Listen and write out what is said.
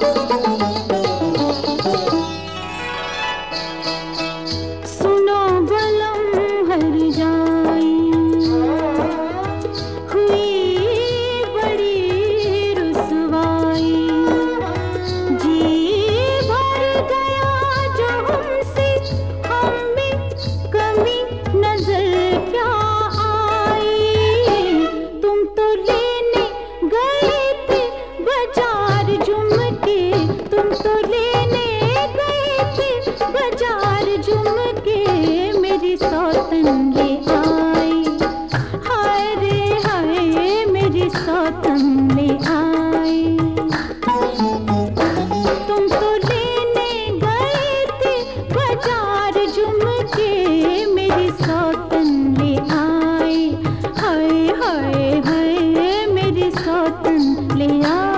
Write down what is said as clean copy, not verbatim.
सुनो बलम हर जाई हुई बड़ी रुसवाई, जी भर गया जो हमसे, हमें कमी नजर क्या आई। तुम तो लेने गए थे बाजार झुमके, तुम तो लेने गए थे बाजार झुमके, मेरी सौतन ले आई। हाय रे हाय मेरी सौतन ले आई। तुम तो लेने गए थे बाजार झुमके, मेरी सौतन ले आई। हाय हाय हाय मेरी सौतन ले आई।